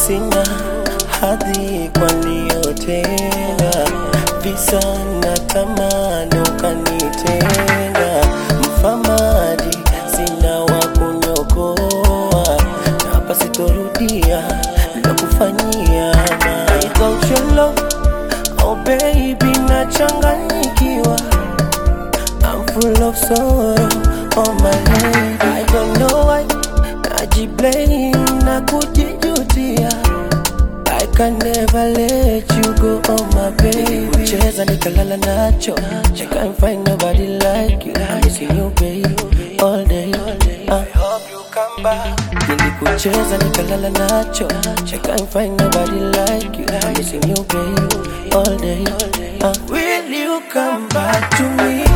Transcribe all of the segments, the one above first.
sina hadhi kwa niliyotenda, visa na tamani ukanitenga. Mfamadi sina wa kunyokoa, na hapa sitorudia nilokufanyia. Without your love, oh baby, nachanganyikiwa. I'm full of sorrow, oh my lady. I don't know why najiblame na kujijutia. I can never let you go, oh my baby. Kucheza nikalala nacho, I can't find nobody like you. I'm missing you, baby, all day. I hope you come back. Nilikucheza nikalala nacho, I can't find nobody like you. I'm missing you, baby, all day. Will you come back to me?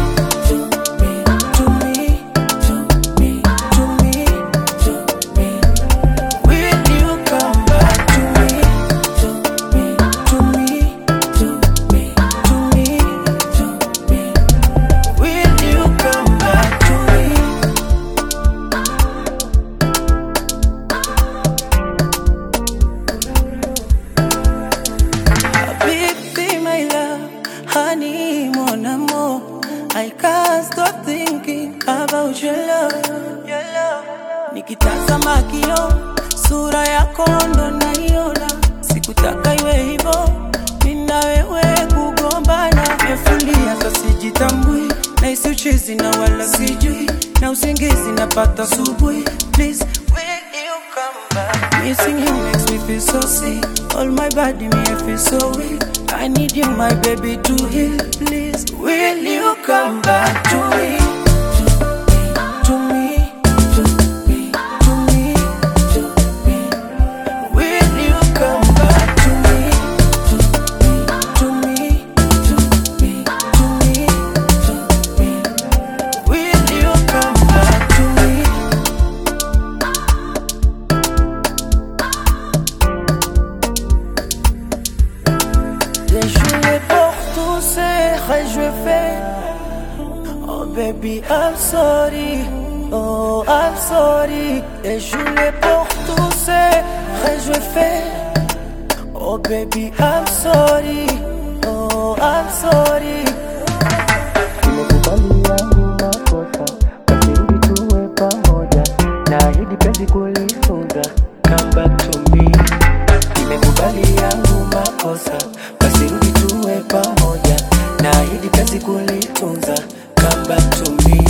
Honey, mon amour, I can't stop thinking about your love. Nikitazama kioo, sura yako ndo naiona. Sikutaka iwe hivyo, mimi na wewe kugombana. Nimefulia sasa sijitambui, nahisi uchizi na wala sijui, na usingizi napata asubuhi. Please, will you come back? Missing you makes me feel so sick. All my body me I feel so weak. I need you, my baby, to heal. Please, will you come back to me? To me, to me, to me, to me. Will you come back to me? To me, to me, to me, to me. Will you come back to me? Déjoué pour tous ces rêves je fais. Oh baby, I'm sorry. Oh, I'm sorry. Déjoué pour tous ces rêves je fais. Oh baby, I'm sorry. Oh, I'm sorry. Nimekubali yangu makosa, basi tuwe pamoja, naahidi penzi kulifunza. Come back to me. Nimekubali yangu makosa, basi rudi tuwe pamoja, naahidi penzi kulitunza. Come back to me.